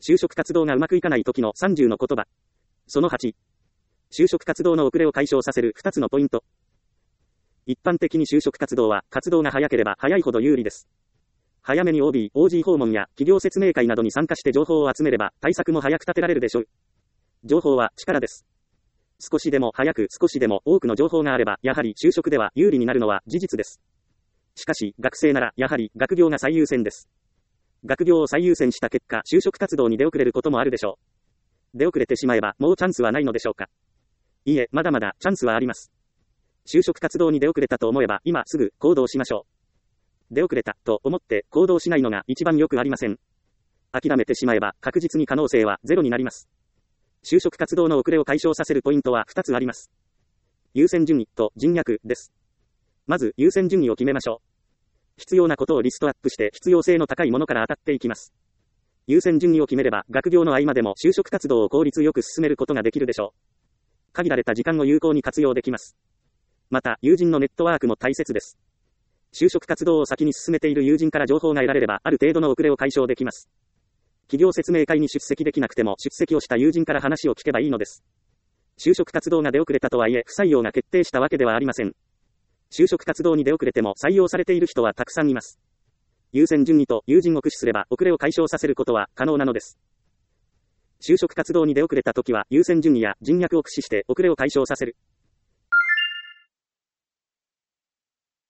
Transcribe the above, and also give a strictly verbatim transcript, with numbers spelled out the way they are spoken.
就職活動がうまくいかない時のさんじゅうの言葉。そのはち。就職活動の遅れを解消させるふたつのポイント。一般的に就職活動は活動が早ければ早いほど有利です。早めに オービー、オージー 訪問や企業説明会などに参加して情報を集めれば対策も早く立てられるでしょう。情報は力です。少しでも早く少しでも多くの情報があればやはり就職では有利になるのは事実です。しかし学生ならやはり学業が最優先です。学業を最優先した結果就職活動に出遅れることもあるでしょう。出遅れてしまえばもうチャンスはないのでしょうか。いいえ、まだまだチャンスはあります。就職活動に出遅れたと思えば今すぐ行動しましょう。出遅れたと思って行動しないのが一番よくありません。諦めてしまえば確実に可能性はゼロになります。就職活動の遅れを解消させるポイントはふたつあります。優先順位と人脈です。まず優先順位を決めましょう。必要なことをリストアップして必要性の高いものから当たっていきます。優先順位を決めれば学業の合間でも就職活動を効率よく進めることができるでしょう。限られた時間を有効に活用できます。また友人のネットワークも大切です。就職活動を先に進めている友人から情報が得られればある程度の遅れを解消できます。企業説明会に出席できなくても出席をした友人から話を聞けばいいのです。就職活動が出遅れたとはいえ不採用が決定したわけではありません。就職活動に出遅れても採用されている人はたくさんいます。優先順位と友人を駆使すれば遅れを解消させることは可能なのです。就職活動に出遅れた時は優先順位や人脈を駆使して遅れを解消させる。